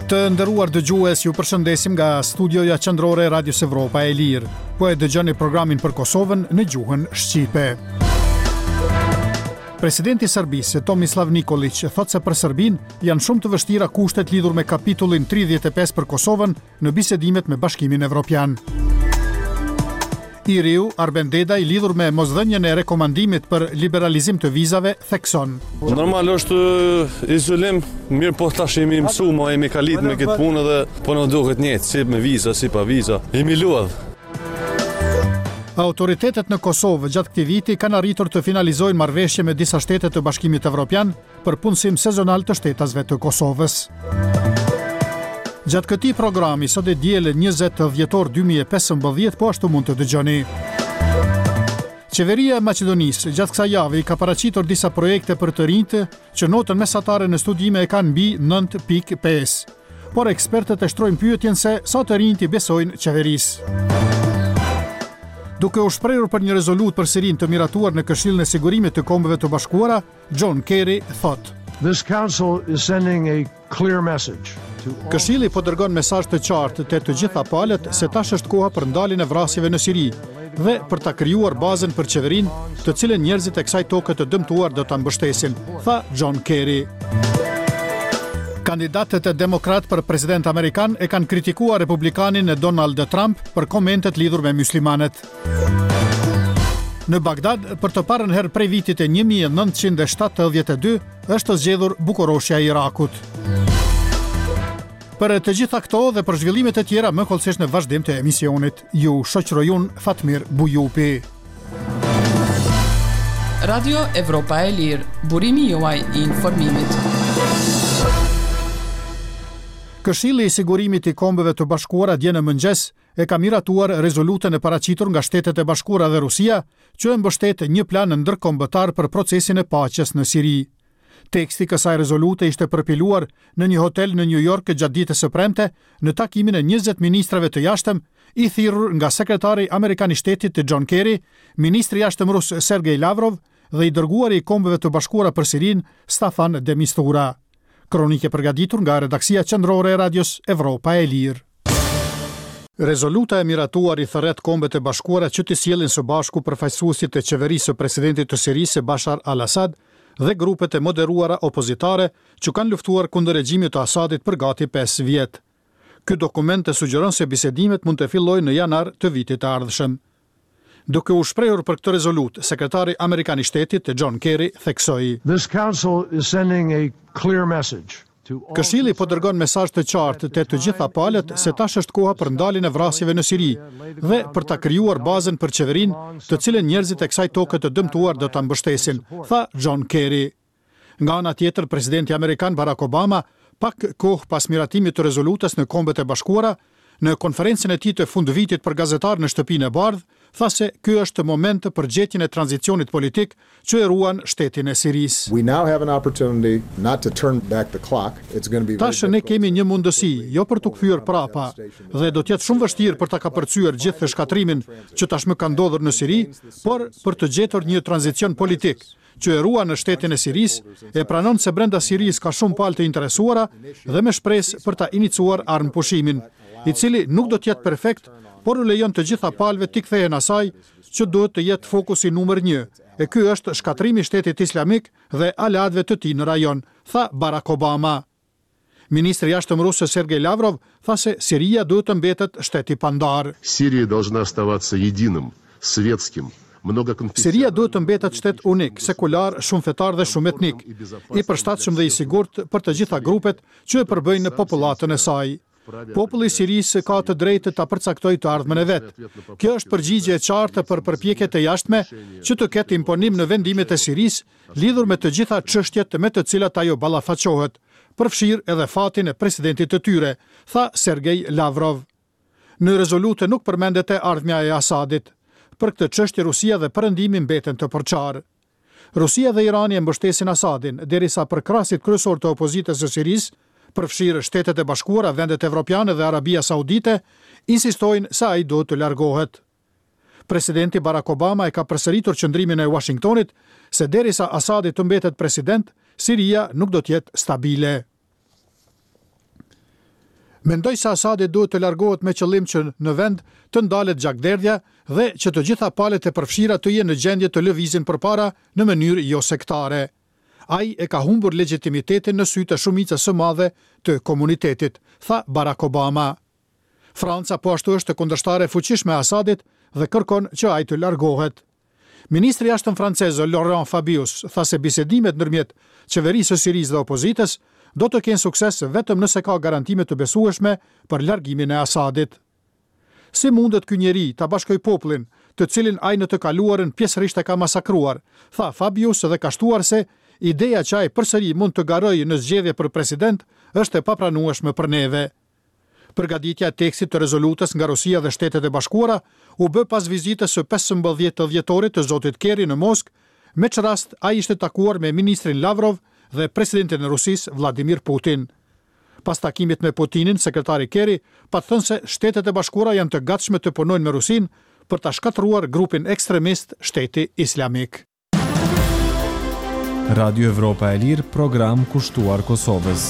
Të nderuar dëgjues, ju përshëndesim nga studioja qendrore e Radios Evropa e Lirë. Po e dëgjoni programin për Kosovën në gjuhën shqipe. Presidenti i Serbisë, Tomislav Nikolić, thotë se për Serbinë janë shumë të vështira kushtet lidhur me kapitullin 35 për Kosovën në bisedimet me Bashkimin Evropian. I riu, Arben Dedaj, lidhur me mosdhënien e rekomandimit për liberalizim të vizave, thekson. Normal është izolim, mirë po tash jemi mësu, ma jemi kalit me këtë punë dhe po në duhet njëtë, si me viza, si pa viza, jemi luadh. Autoritetet në Kosovë gjatë këtij viti kanë arritur të finalizojnë marrëveshje me disa shtete të Bashkimit Evropian për punësim sezonal të shtetasve të Kosovës. Gjatë këtij programi, sot e diel 20 dhjetor 2015, po ashtu mund të dëgjoni. Qeveria e Maqedonisë gjatë kësaj jave i ka paraqitur disa projekte për të rinjtë që notën mesatare në studime e kanë mbi 9.5. Por ekspertët e shtrojnë pyetjen se sa të rinjtë i besojnë qeverisë. Duke u shprehur për një rezolut për Sirinë të miratuar në Këshillin e Sigurimit të Kombeve të Bashkuara, John Kerry thotë: This council is sending a clear message. Këshilli po dërgon mesazh të qartë te të gjitha palët se tash është koha për ndaljen e vrasjeve në Siri dhe për ta krijuar bazën për qeverinë, të cilën njerëzit e kësaj toke të dëmtuar do ta mbështesin, tha John Kerry. Kandidatët e demokrat për president amerikan e kanë kritikuar republikanin e Donald Trump për komentet lidhur me muslimanët. Në Bagdad, për të parën herë prej vitit e 1972, është zgjedhur Bukoroshja e Irakut. Për të gjitha këto dhe për zhvillimet e tjera më kollësisht në vazhdim të emisionit, ju shoqëroj unë Fatmir Bujupi. Radio Evropa e Lirë, burimi juaj i informimit. Këshilli i Sigurimit i Kombeve të Bashkuara dje në mëngjes e ka miratuar rezolutën e paraqitur nga Shtetet e Bashkuara dhe Rusia, që e mbështet një plan ndërkombëtar për procesin e paqes në Siri. Teksti kësaj rezolute ishte përpiluar në një hotel në New York gjatë ditës së premte në takimin e 20 ministrave të jashtëm, i thirrur nga sekretari amerikan i shtetit John Kerry, ministri i jashtëm rus Sergej Lavrov dhe i dërguari i Kombeve të Bashkuara për Sirinë Staffan de Mistura. Kronike përgatitur nga redaksia qendrore e Radios Evropa e Lirë. Rezoluta e miratuar i thërret Kombet e Bashkuara që të sjellin së bashku përfaqësuesit e qeverisë së presidentit të Sirisë Bashar al-Assad dhe grupet e moderuara opozitare që kanë luftuar kundër regjimit të Asadit për gati 5 vjet. Ky dokument sugjeron se bisedimet mund të fillojnë në janar të vitit të ardhshëm. Duke u shprehur për këtë rezolut, sekretari amerikan i shtetit John Kerry theksoi: This council is sending a clear message. Këshilli po dërgon mesazh të qartë te të gjitha palët se tash është koha për ndaljen e vrasjeve në Siri dhe për ta krijuar bazën për qeverinë, të cilën njerëzit e kësaj toke të dëmtuar do ta mbështesin, tha John Kerry. Nga ana tjetër, presidenti amerikan Barack Obama, pak kohë pas miratimit të rezolutës në Kombet e Bashkuara, në konferencën e tij të fundvitit për gazetarë në Shtëpinë e Bardhë, tha se ky është moment për gjetjen e tranzicionit politik që e ruan shtetin e Sirisë. We now have an opportunity not to turn back the clock. It's going to be Tash ne kemi një mundësi, jo për të kthyer prapa, dhe do të jetë shumë vështirë për ta kapërcyer gjithë shkatrimin që tashmë ka ndodhur në Siri, por për të gjetur një tranzicion politik që e ruan në shtetin e Sirisë, e pranon se brenda Sirisë ka shumë palë të interesuara dhe me shpresë për ta iniciuar armëpushimin, i cili nuk do të jetë perfekt, por u lejon të gjitha palëve t'i kthehen asaj që duhet të jetë fokusi numër 1, e ky është shkatrimi i Shtetit Islamik dhe aleatëve të tij në rajon, tha Barack Obama. Ministri i jashtëm rus Sergej Lavrov tha se Siria duhet të mbetet shtet i pandar. Сирия должна оставаться единым, светским. Siria duhet të mbetet shtet unik, sekular, shumë fetar dhe shumë etnik, i përshtatshëm dhe i sigurt për të gjitha grupet që e përbëjnë popullatën e saj. Populli i Sirisë ka të drejtë ta përcaktojë të ardhmen e vet. Kjo është përgjigje e qartë për përpjekjet e jashtme që të ketë imponim në vendimet e Sirisë lidhur me të gjitha çështjet me të cilat ajo ballafaqohet, përfshirë edhe fatin e presidentit të tyre, tha Sergej Lavrov. Në rezolutë nuk përmendet e ardhmja e Asadit. Për këtë çështje Rusia dhe Perëndimi mbeten të përçarë. Rusia dhe Irani e mbështesin Asadin, derisa përkrasit kryesor të opozitës së Sirisë, përfshirë Shtetet e Bashkuara, vendet evropiane dhe Arabia Saudite, insistojnë se ai duhet të largohet. Presidenti Barack Obama e ka përsëritur qëndrimin e Washingtonit se derisa Asadi të mbetet president, Siria nuk do të jetë stabile. Mendoj se Asadi duhet të largohet me qëllim që në vend të ndalet gjakderdhja dhe që të gjitha palët e përfshira të jenë në gjendje të lëvizin përpara në mënyrë jo sektare. Ai e ka humbur legitimitetin në sy të shumicës së madhe të komunitetit, tha Barack Obama. Franca po ashtu është kundërshtare fuqishme e Asadit dhe kërkon që ai të largohet. Ministri i jashtëm francez Laurent Fabius tha se bisedimet ndërmjet qeverisë së Sirisë dhe opozitës do të kenë sukses vetëm nëse ka garantime të besueshme për largimin e Asadit. Si mundet ky njeri ta bashkoj popullin, të cilin ai në të kaluarën pjesërisht e ka masakruar, tha Fabius dhe ka shtuar se ideja që ai përsëri mund të garojë në zgjedhje për president është e papranueshme për neve. Përgatitja e tekstit të rezolutës nga Rusia dhe Shtetet e Bashkuara u bë pas vizitës së 15 të dhjetorit të zotit Kerry në Moskë, me që rast ai ishte takuar me ministrin Lavrov dhe presidentin e Rusisë Vladimir Putin. Pas takimit me Putinin, sekretari Kerry pa thënë se Shtetet e Bashkuara janë të gatshme të punojnë me Rusinë për ta shkatëruar grupin ekstremist Shteti Islamik. Radio Evropa e Lirë, program kushtuar Kosovës.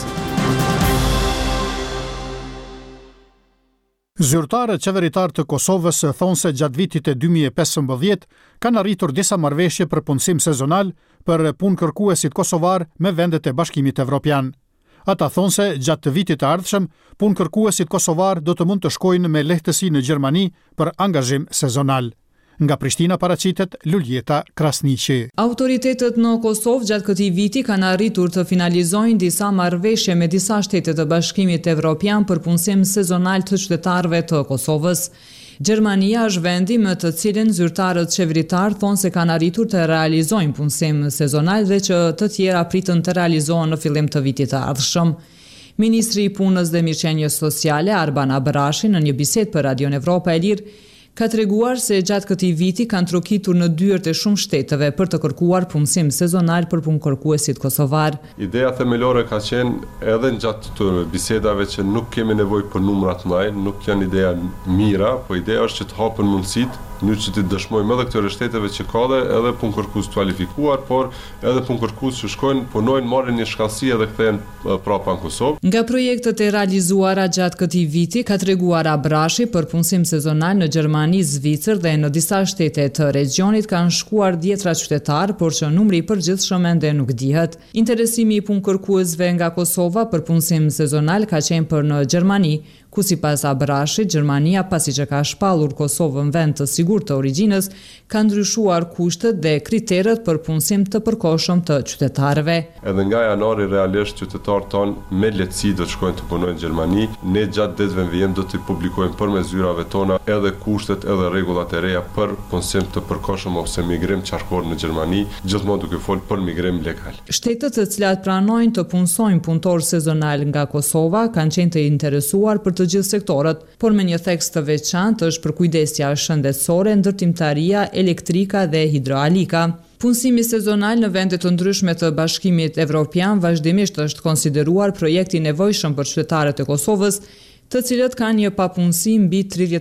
Zyrtarët qeveritar të Kosovës thonë se gjatë vitit e 2015 kanë arritur disa marrëveshje për punësim sezonal për punëkërkuesit kosovar me vendet e Bashkimit Evropian. Ata thonë se gjatë vitit të ardhshëm, punëkërkuesit kosovar do të mund të shkojnë me lehtësi në Gjermani për angazhim sezonal. Nga Prishtina paraqitet Luljeta Krasniqi. Autoritetet në Kosovë gjatë këtij viti kanë arritur të finalizojnë disa marrëveshje me disa shtete të Bashkimit Evropian për punësim sezonal të qytetarëve të Kosovës. Gjermania është vendi me të cilin zyrtarët qeveritar thonë se kanë arritur të realizojnë punësim sezonal dhe që të tjera pritën të realizohen në fillim të vitit të ardhshëm. Ministri i Punës dhe Mirëqenies Sociale Arban Abrashi në një bisedë për Radion Evropa e Lirë ka treguar se gjatë këtij viti kanë trokitur në dyert e shumë shteteve për të kërkuar punësim sezonal për punëkërkuesit kosovar. Ideja themelore ka qenë edhe në gjatë të bisedave që nuk kemi nevojë për numrat mëdha, nuk janë ideja mira, po ideja është që të hapen mundësitë në që të dëshmojmë edhe këtyre shteteve që ka dhe edhe punëkërkues kualifikuar, por edhe punëkërkues që shkojnë, punojnë, marrin një shkallësi edhe kthehen prapa në Kosovë. Nga projektet e realizuara gjatë këtij viti ka treguar Abrashi për punësim sezonal në Gjermani, Zvicër dhe në disa shtete të regionit kanë shkuar 10 qytetar, por që numri i përgjithshëm ende nuk dihet. Interesimi i punëkërkuesve nga Kosova për punësim sezonal ka qenë për në Gjermani, ku sipas Abrashit, Gjermania pasi që ka shpallur Kosovën vend të sigurt të origjinës, ka ndryshuar kushtet dhe kriteret për punësim të përkohshëm të qytetarëve. Edhe nga janari realisht qytetarët tonë me lehtësi do të shkojnë të punojnë në Gjermani. Ne gjatë ditëve në vijim do të publikojmë përmes zyrave tona edhe kushtet edhe rregullat e reja për punësim të përkohshëm ose migrim qarkor në Gjermani, gjithmonë duke folur për migrim legal. Shtetet të cilat pranojnë të punësojnë punëtor sezonal nga Kosova kanë qenë të interesuar për të gjithë sektorët, por me një theks të veçantë është përkujdesja shëndetësore, ndërtimtaria, elektrika dhe hidroalika. Punësimi sezonal në vende të ndryshme të Bashkimit Evropian vazhdimisht është konsideruar projekt i nevojshëm për qytetarët e Kosovës, të cilët kanë një papunësi mbi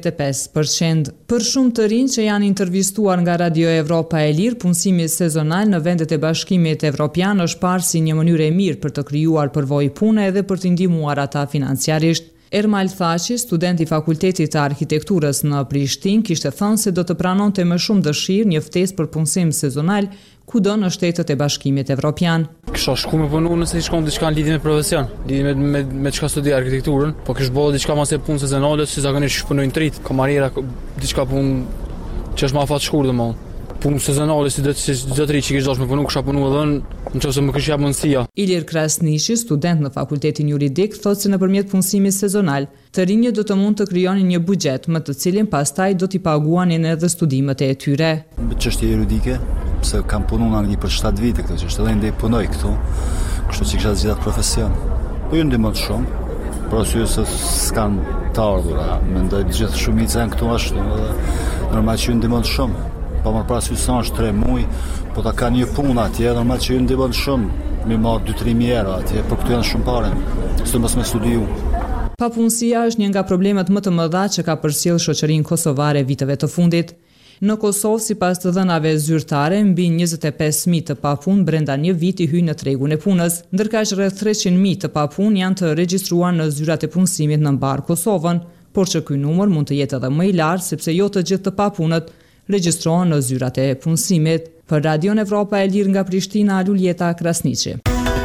35%. Për shumë të rinj që janë intervistuar nga Radio Evropa e Lirë, punësimi sezonal në vendet e Bashkimit Evropian është parë si një mënyrë e mirë për të krijuar përvojë pune edhe për të ndihmuar ata financiarisht. Ermal Thaçi, student i Fakultetit të Arkitekturës në Prishtinë, kishte thënë se do të pranonte me shumë dëshirë një ftesë për punësim sezonal kudo në shtetet e Bashkimit Evropian. Kisha shku me punu nëse i shkon diçka në lidhje me profesion, lidhje me çka studioj arkitekturën, po kish bëu diçka më se punë sezonale, si zakonisht punojnë trit, kamariera, diçka punë që është më afat shkurt domosdoshmë. Punë sezonale si do të rri që kish dashur me punu, kisha punu edhe nëse më kishja mundësia. Ilir Krasniqi, student në Fakultetin Juridik, thotë se nëpërmjet punësimit sezonal, të rinjët do të mund të krijonin një buxhet me të cilin pastaj do t'i paguanin edhe studimet e tyre. Çështje juridike, pse kam punuar në për 7 vite këtë çështje, edhe ndej punoj këtu, kështu që kisha zgjedhur profesion. Po ju ndihmon shumë, por arsye se s'kan të ardhura, mendoj të gjithë shumica janë këtu ashtu, normal që ju ndihmon shumë. Po më parasysh sa është 3 muaj, po ta kanë një punë atje, normal që ju ndihmon shumë, më marr 2-3 euro atje, por këtu janë shumë parë. S'do mos më studiu. Papunësia është një nga problemet më të mëdha që ka përcjell shoqërinë kosovare viteve të fundit. Në Kosovë, sipas të dhënave zyrtare, mbi 25.000 të papunë brenda një viti hyjnë në tregun e punës, ndërkaq rreth 300.000 të papunë janë të regjistruar në zyrat e punësimit në mbar Kosovën, por që ky numër mund të jetë edhe më i lartë sepse jo të gjithë të papunët regjistrohen në zyrat e punësimit. Për Radion Evropa e Lirë nga Prishtina, Luljeta Krasniqi.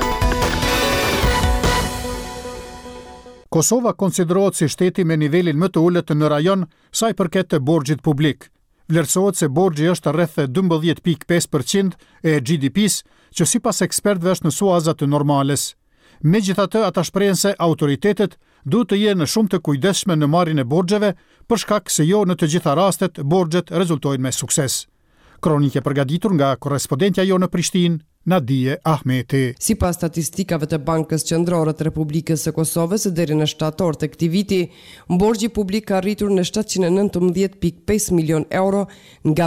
Kosova konsiderohet si shteti me nivelin më të ulët në rajon sa i përket të borxhit publik. Vlerësohet se borxhi është rreth 12.5% e GDP-s, që sipas ekspertëve është në suaza të normales. Megjithatë, ata shprehen se autoritetet duhet të jenë shumë të kujdesshme në marrjen e borxheve, për shkak se jo në të gjitha rastet borxhet rezultojnë me sukses. Kronikë përgatitur nga korrespondentja jo në Prishtinë, Nadije Ahmeti. Sipas statistikave të Bankës Qendrore të Republikës së Kosovës, deri në shtator të këtij viti, borxhi publik ka arritur në 719.5 milion euro nga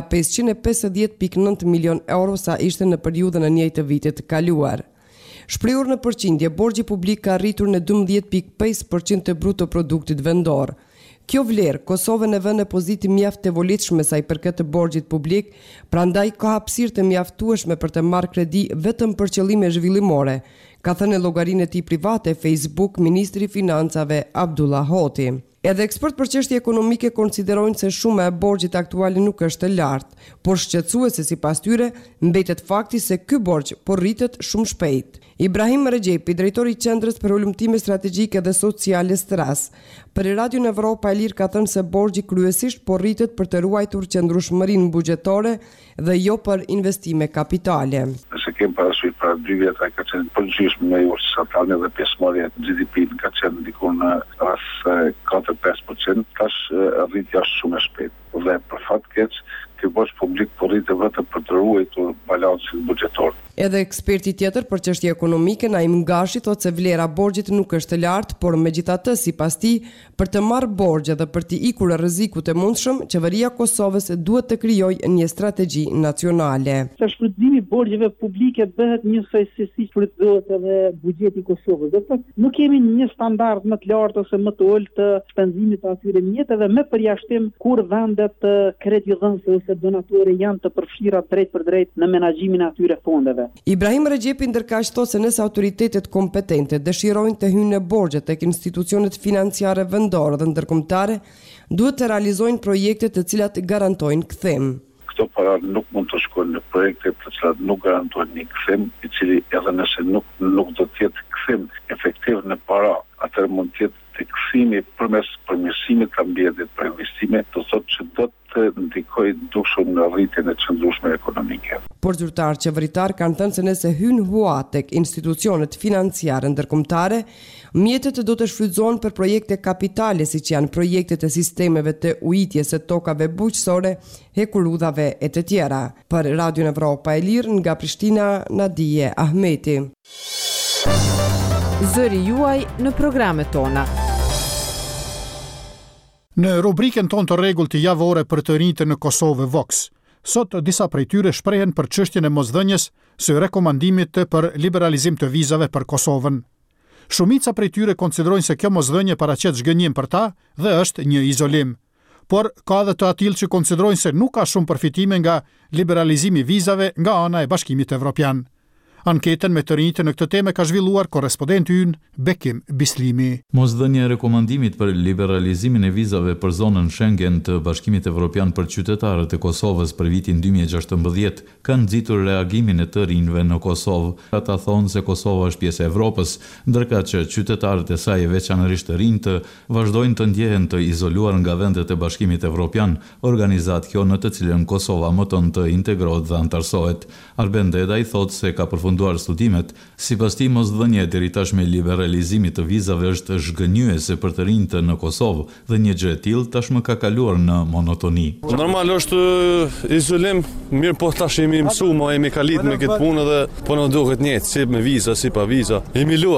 550.9 milion euro sa ishte në periudhën e njëjtë të vitit të kaluar. Shprehur në përqindje, borxhi publik ka arritur në 12.5% të bruto produktit vendor. Kjo vlerë Kosovën e vën në pozitë mjaft të volitshme sa i përket të borxhit publik, prandaj ka hapësirë të mjaftueshme për të marrë kredi vetëm për qëllime zhvillimore, ka thënë në llogarinë e tij private Facebook ministri i Financave Abdullah Hoti. Edhe ekspert për çështje ekonomike konsiderojnë se shuma e borxhit aktual nuk është e lartë, por shqetësuese sipas tyre mbetet fakti se ky borxh po rritet shumë shpejt. Ibrahim Regjepi, drejtori i Qendrës për Ulëmtime Strategjike dhe Sociale STRAS, për Radion Evropa e Lirë ka thënë se borxhi kryesisht po rritet për të ruajtur qëndrueshmërinë buxhetore dhe jo për investime kapitale. Nëse kem parasysh para 2 vjetra ka qenë përgjithshëm me statale dhe pjesëmarrja e GDP ka qenë diku në rreth 4-5%, tash rritja është shumë e shpejtë dhe për fat keq ky borxh publik po rritet vetëm për të ruajtur balansin buxhetor. Edhe eksperti tjetër për çështje ekonomike Naim Gashi thotë se vlera borxhit nuk është e lartë, por megjithatë sipas tij, për të marrë borxhe dhe për të ikur rrezikut e mundshëm, qeveria e Kosovës duhet të krijojë një strategji nacionale. Sa shfrytëzimi i borxheve publike bëhet njësoj se si shfrytëzohet edhe buxheti i Kosovës. Do të thotë, nuk kemi një standard më të lartë ose më të ulët të shpenzimit të atyre mjetë dhe me përjashtim kur vendet kredidhënëse ose donatore janë të përfshira drejt për drejt në menaxhimin e atyre fondeve. Ibrahim Regjepi ndërkaq thotë se nëse autoritetet kompetente dëshirojnë të hyjnë në borxhe tek institucionet financiare vendore dhe ndërkombëtare, duhet të realizojnë projekte të cilat garantojnë kthim. Këto para nuk mund të shkojnë në projekte të cilat nuk garantojnë një kthim, i cili edhe nëse nuk do të jetë kthim efektiv në para, atëherë mund të jetë të kthimi përmes përmirësimit të ambientit për investime, do thotë që do të ndikojë dukshëm në rritjen e qëndrueshme ekonomike. Por zyrtar qeveritar kanë thënë se nëse hyn hua tek institucionet financiare ndërkombëtare, mjetet do të shfrytëzohen për projekte kapitale siç janë projektet e sistemeve të ujitjes së tokave bujqësore, hekurudhave e të tjera. Për Radion Evropa e Lirë nga Prishtina, Nadije Ahmeti. Zëri juaj në programet tona. Në rubrikën tonë të rregullt javore për të rinjtë në Kosovë Vox, sot disa prej tyre shprehen për çështjen e mosdhënies së rekomandimit për liberalizim të vizave për Kosovën. Shumica prej tyre konsiderojnë se kjo mosdhënie paraqet zhgënjim për ta dhe është një izolim. Por ka edhe të atill që konsiderojnë se nuk ka shumë përfitime nga liberalizimi i vizave nga ana e Bashkimit Evropian. Anketën me të rinjtë në këtë temë ka zhvilluar korrespondenti ynë Bekim Bislimi. Mosdhënia e rekomandimit për liberalizimin e vizave për zonën Schengen të Bashkimit Evropian për qytetarët e Kosovës për vitin 2016 ka nxitur reagimin e të rinjve në Kosovë. Ata thonë se Kosova është pjesë e Evropës, ndërkaq që qytetarët e saj, veçanërisht të rinjtë, vazhdojnë të ndjehen të izoluar nga vendet e Bashkimit Evropian, organizatë kjo në të cilën Kosova mëton të integrohet dhe antarësohet. Arben Dedaj thotë se ka përfunduar studimet, sipas tij mosdhënia deri tashme liberalizimit të vizave është zhgënjyese për të rinjtë në Kosovë dhe një gjë e tillë tashmë ka kaluar në monotoni. Normal është izolim, mirë po tash jemi mësuar, jemi kalit me këtë punë dhe po na duhet njëjtë, si me viza, si pa viza. Jemi luadh.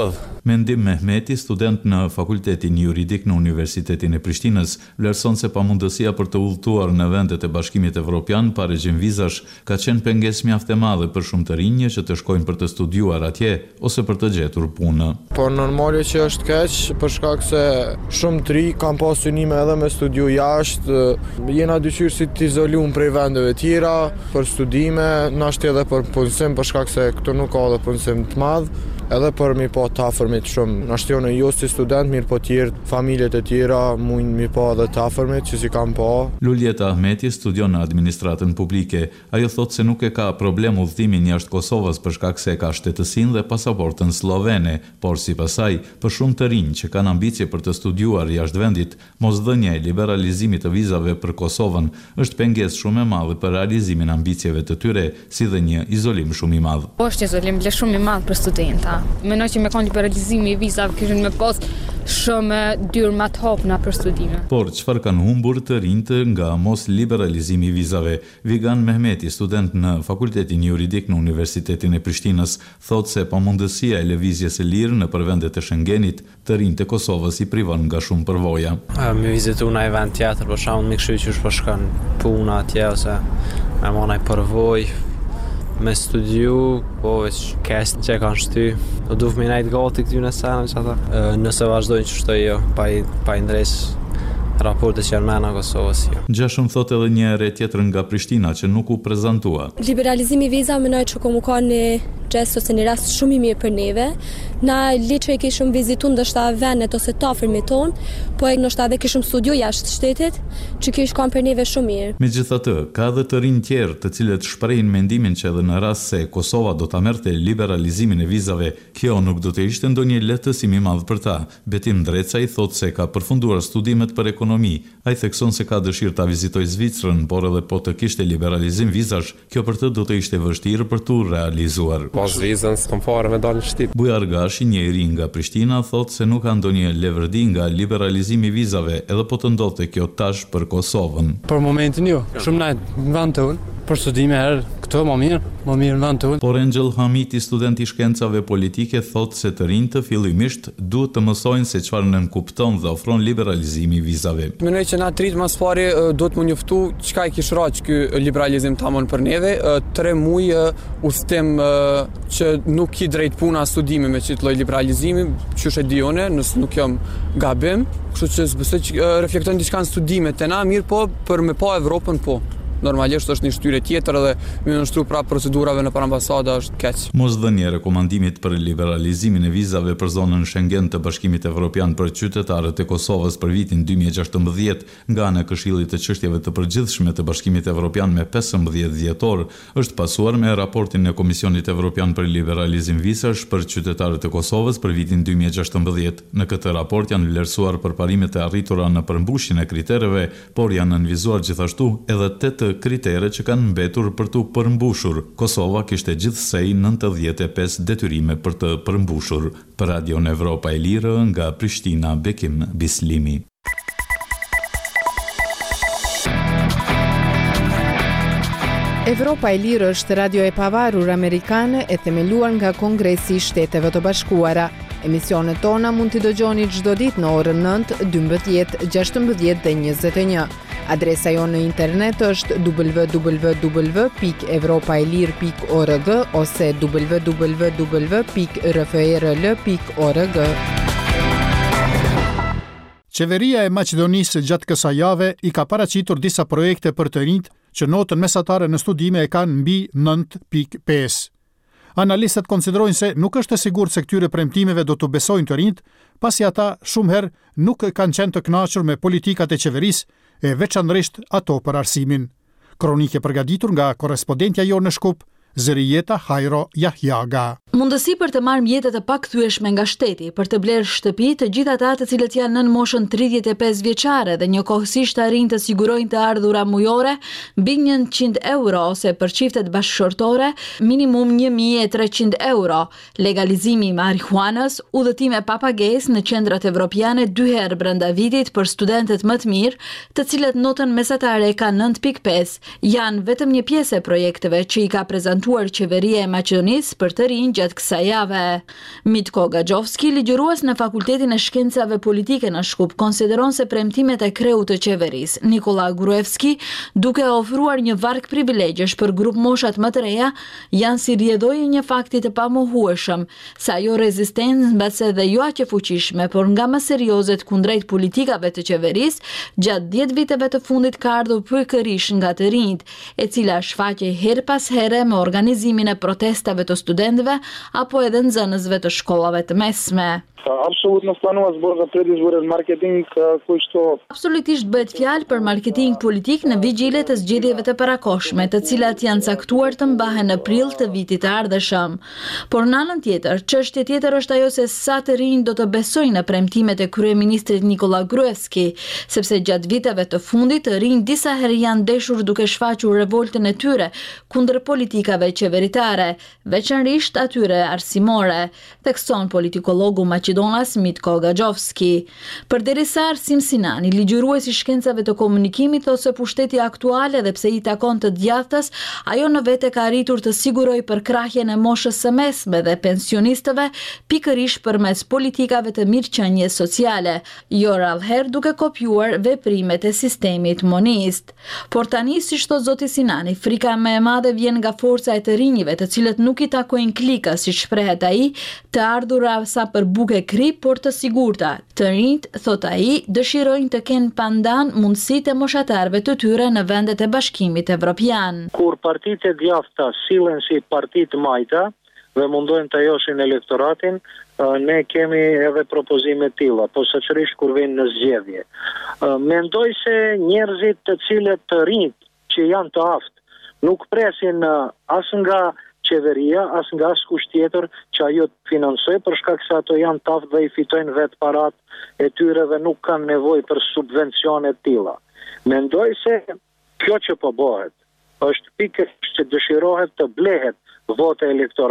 Mendim Mehmeti, student në Fakultetin Juridik në Universitetin e Prishtinës, vlerëson se pamundësia për të udhëtuar në vendet e Bashkimit Evropian pa regjim vizash ka qenë pengesë mjaft e madhe për shumë të rinj që të shkojnë për të studiuar atje ose për të gjetur punë. Po normale që është keq për shkak se shumë të ri kanë pas synime edhe me studiu jashtë, jena dyqyr si të izoluar prej vendeve tjera për studime, nashti edhe për punësim për shkak se këtu nuk ka edhe punësim të madh, edhe për mi pa të afërmit shumë. Nashti unë jo si student, mirë po tjerë, familjet e tjera mund mi pa edhe të afërmit që si kam pa. Luljeta Ahmeti studion në administratën publike. Ajo thot se nuk e ka problem udhëtimin jashtë Kosovës për shkak se ka shtetësinë dhe pasaportën slovene, por sipas saj, për shumë të rinj që kanë ambicie për të studiuar jashtë vendit, mosdhënia e liberalizimit të vizave për Kosovën është pengesë shumë e madhe për realizimin e ambicieve të tyre, si dhe një izolim shumë i madh. Është izolim shumë i madh për studenta. Mendoj që me kon liberalizimi i vizave kishin me pas shumë dyrë të hapuna për studime. Por çfarë kanë humbur të rinjt nga mos liberalizimi i vizave? Vigan Mehmeti, student në Fakultetin Juridik në Universitetin e Prishtinës, thotë se pamundësia e lëvizjes së lirë në vendet e Schengenit të rinjt e Kosovës i privon nga shumë përvoja. Me vizitu në vend tjetër, për shembull, me kështu që po shkon puna atje ose me marrë përvojë me studiu, po veç kest që kanë shty. Do duhet me najtë gati këty në senë, që ata. Nëse vazhdojnë që shtoj jo, pa i ndresë raporte që janë mena Kosovës jo. Gjashëm thot edhe një ere tjetër nga Prishtina që nuk u prezantua. Liberalizimi viza më nëjë që komu ka një gest ose një rast shumë i mirë për neve. Na li që e kishëm vizitu ndështa venet ose të afërmit tonë, po e nështë edhe kishëm studiu jashtë shtetit, që kishë kam për neve shumë mirë. Megjithatë, ka edhe të rinj tjerë të cilët shprehin mendimin që edhe në rast se Kosova do ta merrte liberalizimin e vizave, kjo nuk do të ishte ndonjë lehtësim i madh për ta. Betim Drecaj thotë se ka përfunduar studimet për ekonomi. Ai thekson se ka dëshirë ta vizitojë Zvicrën, por edhe po të kishte liberalizim vizash, kjo për të do të ishte vështirë për tu realizuar. Pas vizën s'kam fare me dalë në shtëpi. Bujar Gashi, një i ri nga Prishtina, thotë se nuk ka ndonjë levërdi nga liberalizimi i vizave, edhe po të ndodhte kjo tash për Kosovën. Për momentin jo, shumë najt në vend tonë, për studime herë këto më mirë në vend tonë. Por Angel Hamiti, student i shkencave politike, thotë se të rinjtë fillimisht duhet të mësojnë se çfarë nënkupton dhe ofron liberalizimi i vizave. Mendoj që na trit mas pari do të më njoftu çka i kish rraq ky liberalizim tamam për neve, 3 muaj udhtim që nuk i drejt puna studime me çit lloj liberalizimi, çush e dione, nëse nuk jam gabim, kështu që besoj që reflektojnë diçka në studime te na mirë, po për me pa Evropën po. Normalisht është një shtyre tjetër dhe me nështru prapë procedurave në për ambasada është keq. Mosdhënia e rekomandimit për liberalizimin e vizave për zonën Schengen të Bashkimit Evropian për qytetarët e Kosovës për vitin 2016 nga ana e Këshillit të çështjeve të përgjithshme të Bashkimit Evropian me 15 dhjetor është pasuar me raportin e Komisionit Evropian për liberalizim vizash për qytetarët e Kosovës për vitin 2016. Në këtë raport janë vlerësuar përparimet e arritura në përmbushjen e kritereve, por janë nënvizuar gjithashtu edhe 8 kritere që kanë mbetur për të përmbushur. Kosova kishte gjithsej 95 detyrime për të përmbushur. Për Radion Evropa e Lirë nga Prishtina, Bekim Bislimi. Evropa e Lirë është radio e pavarur amerikane e themeluar nga Kongresi i Shteteve të Bashkuara. Emisionet tona mund t'i dëgjoni çdo ditë në orën 9, 12, 16 dhe 21. Adresa jo në internet është www.evropaelir.org ose www.rfrl.org. Qeveria e Maqedonisë gjatë kësaj jave i ka paraqitur disa projekte për të rinjt që notën mesatare në studime e kanë mbi 9.5. Analistët konsiderojnë se nuk është e sigurt se këtyre premtimeve do të besojnë të rinjt, pasi ata shumë herë nuk kanë qenë të kënaqur me politikat e qeverisë e veçanërisht ato për arsimin. Kronike përgatitur nga korrespondentja jo në Shkup, Zërijeta Hajro Jahjaga. Mundësi për të marrë mjete të pakthyeshme nga shteti për të blerë shtëpi të gjithë ata të cilët janë nën moshën 35 vjeçare dhe njëkohësisht arrin të sigurojnë të ardhura mujore mbi 100 euro ose për çiftet bashkëshortore minimum 1.300 euro, legalizimi i marihuanës, udhëtime pa pagesë në qendrat evropiane 2 herë brenda vitit për studentët më të mirë, të cilët notën mesatare ka 9.5, janë vetëm një pjesë e projekteve që i ka prezantuar premtuar qeveria e Maqedonisë për të rinj gjatë kësaj jave. Mitko Gaxhovski, ligjërues në Fakultetin e Shkencave Politike në Shkup, konsideron se premtimet e kreut të qeverisë, Nikola Gruevski, duke ofruar një varg privilegjesh për grup moshat më të reja, janë si rrjedhojë një fakti të pamohueshëm, se ajo rezistencë mbase dhe jo aq e fuqishme, por nga më seriozet kundrejt politikave të qeverisë, gjatë 10 viteve të fundit ka ardhur pikërisht nga të rinjt, e cila shfaqej her pas here me organizimin e protestave të studentëve apo edhe nxënësve të shkollave të mesme. Apsolutno stanova zbor za predizboren marketing koji što... Absolutisht bëhet fjalë për marketing politik në vigjile të zgjedhjeve të parakohshme, të cilat janë caktuar të mbahen në prill të vitit të ardhshëm. Por në anën tjetër, çështje tjetër është ajo se sa të rinj do të besojnë në premtimet e kryeministrit Nikola Gruevski, sepse gjatë viteve të fundit të rinj disa herë janë deshur duke shfaqur revoltën e tyre kundër politikave qeveritare, veçanërisht atyre arsimore, thekson politikologu Donas Mitko Gaxhovski. Përderisa Arsim Sinani, ligjërues i shkencave të komunikimit, thosë se pushteti aktual, edhe pse i takon të djathtës, ajo në vete ka arritur të sigurojë përkrahjen e moshës së mesme dhe pensionistëve, pikërisht përmes politikave të mirëqenies sociale, jo rallëherë duke kopjuar veprimet e sistemit monist. Por tani, siç thot zoti Sinani, frika më e madhe vjen nga forca e të rinjve, të cilët nuk i takojnë klika, siç shprehet ai, të ardhura sa për buke kri, por të sigurta. Të rinjt, thot ai, dëshirojnë të kenë pandan mundësitë e moshatarëve të tyre në vendet e Bashkimit Evropian. Kur partitë e djathta sillen si parti të majta dhe mundojnë të ajosin elektoratin, ne kemi edhe propozime të tilla, posaçërisht kur vjen në zgjedhje. Mendoj se njerëzit të cilët të rinjt që janë të aftë, nuk presin as nga qeveria, as nga askush tjetër që ajo të financoj, për shkak se ato janë të aftë dhe i fitojnë vetë parat e tyre dhe nuk kanë nevojë për subvencione të tilla. Mendoj se kjo që po bëhet është pikërisht që dëshirohet të blehet vote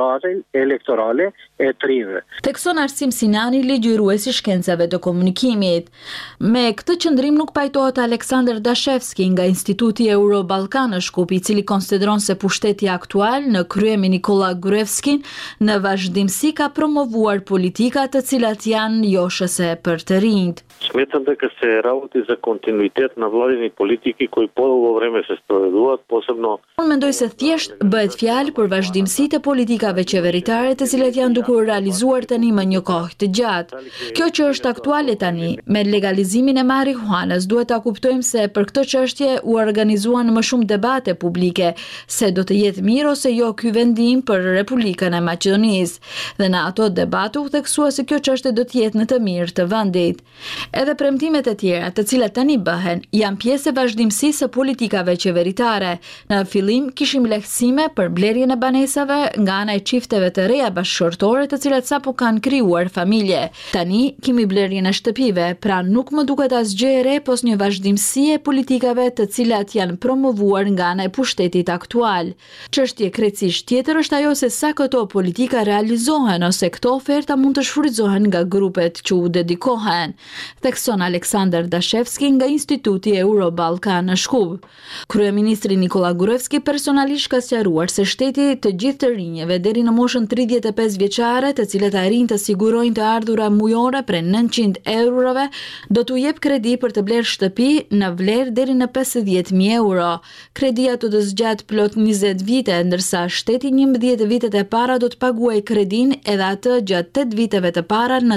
elektorale e të rinjve. Thekson Arsim Sinani, ligjërues i shkencave të komunikimit. Me këtë qëndrim nuk pajtohet Aleksandr Dashevski nga Instituti Euro-Ballkan në Shkup, i cili konsideron se pushteti aktual në krye me Nikola Gruevskin në vazhdimsi ka promovuar politika të cilat janë joshëse për të rinjt. Сметам дека се работи за континуитет на владини политики кои подолго време се спроведуваат, посебно... Unë mendoj se thjesht bëhet fjalë për vazhdimsitë e politikave qeveritare të cilat janë duke u realizuar tani më një kohë të gjatë. Kjo që është aktuale tani, me legalizimin e marihuanës, duhet ta kuptojmë se për këtë çështje u organizuan më shumë debate publike, se do të jetë mirë ose jo ky vendim për Republikën e Maqedonisë. Dhe në ato debate u theksua se kjo çështje do të jetë në të mirë të vendit. Edhe premtimet e tjera, të cilat tani bëhen, janë pjesë e vazhdimësisë së politikave qeveritare. Në fillim kishim lehtësime për blerjen e banesave nga ana e çifteve të reja bashkëshortore, të cilat sapo kanë krijuar familje. Tani kemi blerjen e shtëpive, pra nuk më duket asgjë e re, pos një vazhdimësi e politikave të cilat janë promovuar nga ana e pushtetit aktual. Çështje krejtësisht tjetër është ajo se sa këto politika realizohen ose këto oferta mund të shfrytëzohen nga grupet që u dedikohen, thekson Aleksandr Dashevski nga Instituti Euro-Ballkan në Shkup. Kryeministri Nikola Gruevski personalisht ka sqaruar se shteti të gjithë të rinjeve deri në moshën 35 vjeçare, të cilët arrin të sigurojnë të ardhura mujore prej 900 eurove, do t'u jep kredi për të blerë shtëpi në vlerë deri në 50.000 euro. Kredia do të zgjat plot 20 vite, ndërsa shteti 11 vitet e para do të paguajë kredin edhe atë gjatë 8 viteve të para në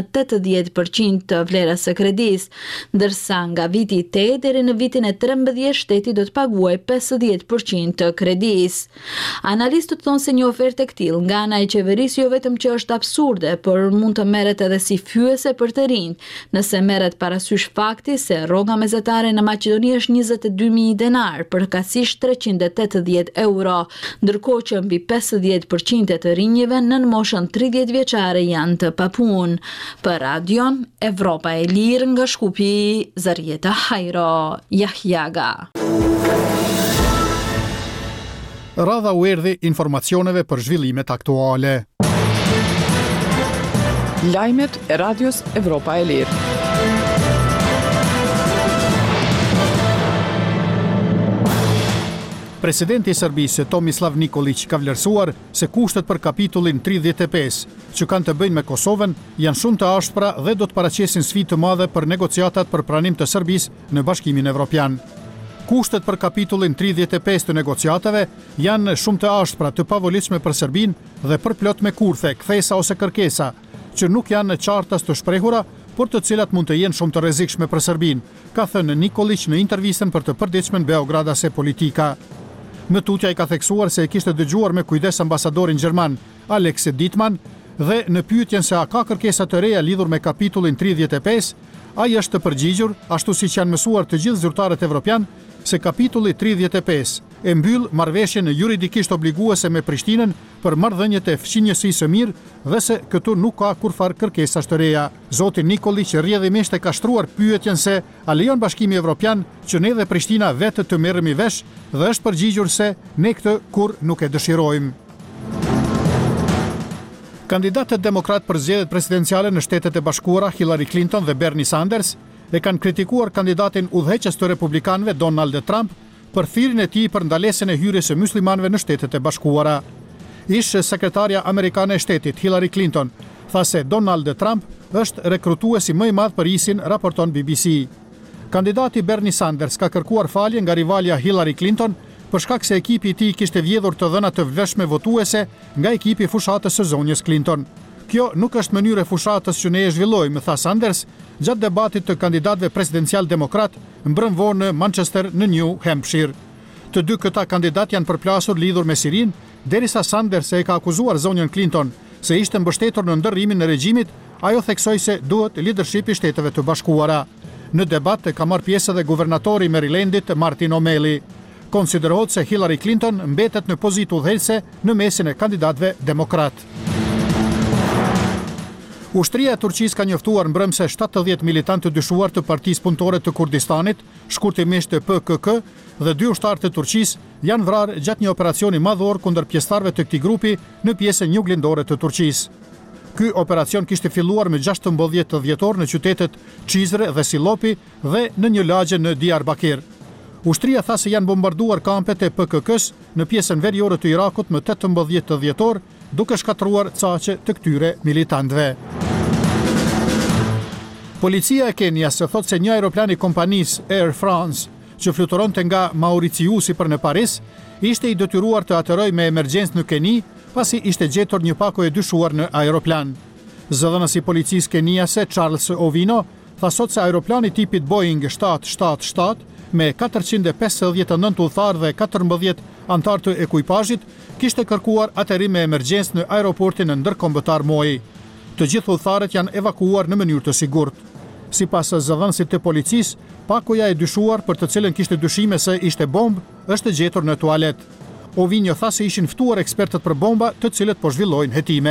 80% të vlerës së kredis, ndërsa nga viti 8 deri në vitin e 13 shteti do të paguajë 50% të kredis. Analistët thonë se një ofertë e këtillë nga ana e qeverisë jo vetëm që është absurde, por mund të merret edhe si fyese për të rinjt, nëse merret parasysh fakti se rroga mesatare në Maqedoni është 22.000 denar, përkatësisht 380 euro, ndërkohë që mbi 50% e të rinjve nën moshën 30 vjeçare janë të papunë. Për Radion Evropa e Lirë nga Shkupi, Zarieta Hajro, Jahjaga. Radha u erdhi informacioneve për zhvillimet aktuale. Lajmet e Radios Evropa e Lirë. Presidenti i Serbisë, Tomislav Nikolić, ka vlerësuar se kushtet për kapitullin 35, që kanë të bëjnë me Kosovën, janë shumë të ashpra dhe do të paraqesin sfidë të madhe për negociatat për pranim të Serbisë në Bashkimin Evropian. Kushtet për kapitullin 35 të negociatave janë shumë të ashpra, të pavolitshme për Serbinë dhe përplot me kurthe, kthesa ose kërkesa, që nuk janë në qartas të shprehura, por të cilat mund të jenë shumë të rrezikshme për Serbinë, ka thënë Nikolić në intervistën për të përditshmen Beogradase Politika. Më tutja i ka theksuar se e kishte dëgjuar me kujdes ambasadorin gjerman Alex Dittmann dhe në pyetjen se a ka kërkesa të reja lidhur me kapitullin 35, ai është të përgjigjur, ashtu siç janë mësuar të gjithë zyrtarët evropian, se kapitulli 35 e mbyll marrëveshjen juridikisht obliguese me Prishtinën për marrëdhëniet e fqinjësisë së mirë dhe se këtu nuk ka kurfar kërkesash të reja. Zoti Nikolić rrjedhimisht e ka shtruar pyetjen se a lejon Bashkimi Evropian që ne dhe Prishtina vetë të merremi vesh dhe është përgjigjur se ne këtë kur nuk e dëshirojmë. Kandidatët demokrat për zgjedhjet presidenciale në Shtetet e Bashkuara, Hillary Clinton dhe Bernie Sanders, e kanë kritikuar kandidatin udhëheqës të republikanëve Donald Trump për thirrjen e tij për ndalesën e hyrjes së muslimanëve në Shtetet e Bashkuara. Ish sekretarja amerikane e shtetit Hillary Clinton tha se Donald Trump është rekrutuesi më i madh për ISIN, raporton BBC. Kandidati Bernie Sanders ka kërkuar falje nga rivalja Hillary Clinton për shkak se ekipi i tij kishte vjedhur të dhëna të vlefshme votuese nga ekipi i fushatës së zonjës Clinton. Kjo nuk është mënyrë e fushatës që ne e zhvillojmë, tha Sanders gjatë debatit të kandidatëve presidencial demokrat mbrëmvor në Manchester në New Hampshire. Të dy këta kandidat janë përplasur lidhur me Sirinë, derisa Sanders e ka akuzuar zonjën Clinton se ishte mbështetur në ndërrimin e regjimit, ajo theksoi se duhet leadershipi i Shteteve të Bashkuara. Në debat ka marrë pjesë edhe guvernatori i Marylandit Martin O'Malley. Konsiderohet se Hillary Clinton mbetet në pozitë udhëheqëse në mesin e kandidatëve demokrat. Ushtria e Turqisë ka njoftuar mbrëmse 70 militantë të dyshuar të Partisë Punëtore të Kurdistanit, shkurtimisht PKK, dhe 2 ushtarë të Turqisë janë vrarë gjatë një operacioni madhor kundër pjesëtarëve të këtij grupi në pjesën juglindore të Turqisë. Ky operacion kishte filluar me 16 dhjetor në qytetet Çizre dhe Silopi dhe në një lagje në Diyarbakir. Ushtria tha se janë bombarduar kampet e PKK-s në pjesën veriore të Irakut më 18 dhjetor, duke shkatruar caqe të këtyre militantëve. Policia e Kenias thot se një aeroplan i kompanisë Air France, që fluturonte nga Mauritiusi për në Paris, ishte i detyruar të aterojë me emergjencë në Keni, pasi ishte gjetur një pako e dyshuar në aeroplan. Zëdhënësi i policisë keniase Charles Ovino tha sot se aeroplani tipit Boeing 777 me 459 udhëtar dhe 14 antar të ekuipazhit kishte kërkuar aterim me emergjencë në aeroportin ndërkombëtar Moi. Të gjithë udhëtarët janë evakuuar në mënyrë të sigurt. Sipas zëdhënësit të policisë, pakoja e dyshuar për të cilën kishte dyshime se ishte bombë është gjetur në tualet. Ovinjo tha se ishin ftuar ekspertët për bomba, të cilët po zhvillojnë hetime.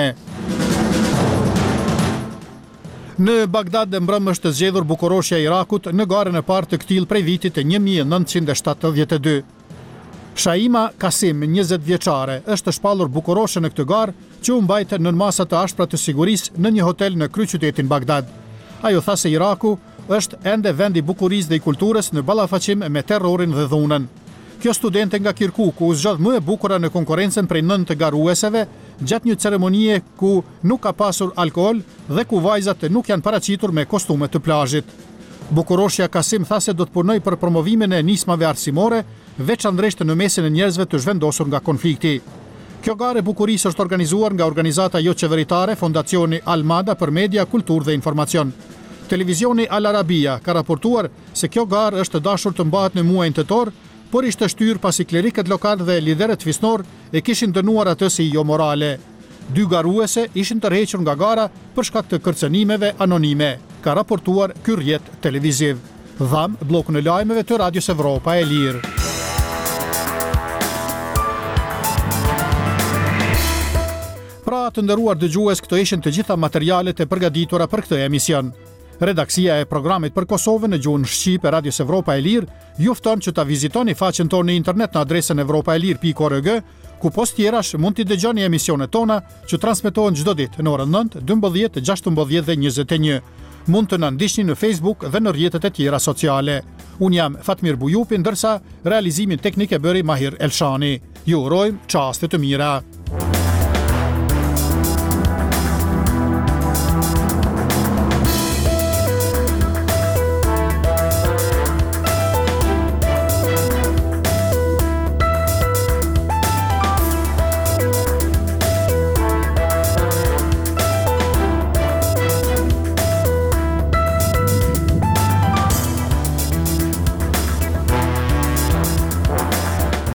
Në Bagdad mbrëmësh të zgjedhur bukoroshja e Irakut në garën e parë të këtij prej vitit 1972. Shaima Kasim, 20 vjeçare, është shpallur bukoroshe në këtë garë që u mbajtë nën masa të ashpra të sigurisë në një hotel në kryeqytetin Bagdad. Ajo tha se Iraku është ende vendi i bukurisë dhe i kulturës në ballafaqim me terrorin dhe dhunën. Kjo studente nga Kirkuku u zgjodh më e bukura në konkurrencën prej 9 garueseve gjatë një ceremonie ku nuk ka pasur alkool dhe ku vajzat nuk janë paraqitur me kostume të plazhit. Bukoroshja Kasim tha se do të punoj për promovimin e nismave arsimore, veçanërisht në mesin e njerëzve të zhvendosur nga konflikti. Kjo garë e bukurisë është organizuar nga organizata jo qeveritare Fondacioni Al-Mada për media, kulturë dhe informacion. Televizioni Al Arabia ka raportuar se kjo garë është dashur të mbahet në muajin tetor, por ishte shtyrë pasi klerikët lokal dhe liderët fisnor e kishin dënuar atë si jo morale. 2 garuese ishin tërhequr nga gara për shkak të kërcënimeve anonime, ka raportuar ky rrjet televiziv. Dham, bllokun e lajmeve të Radios Evropa e Lirë. Pra të nderuar dëgjues, këto ishin të gjitha materialet e përgatitura për këtë emision. Redaksia e programit për Kosovën në gjuhën shqipe Radios Evropa e Lirë ju fton që ta vizitoni faqen tonë në internet në adresën evropaelir.org, ku post tjerash mund t'i dëgjoni emisionet tona që transmetohen çdo ditë në orën 9, 12, 16 dhe 21. Mund të na ndiqni në Facebook dhe në rrjetet e tjera sociale. Unë jam Fatmir Bujupi, ndërsa realizimin teknik e bëri Mahir Elshani. Ju urojmë çaste të mira.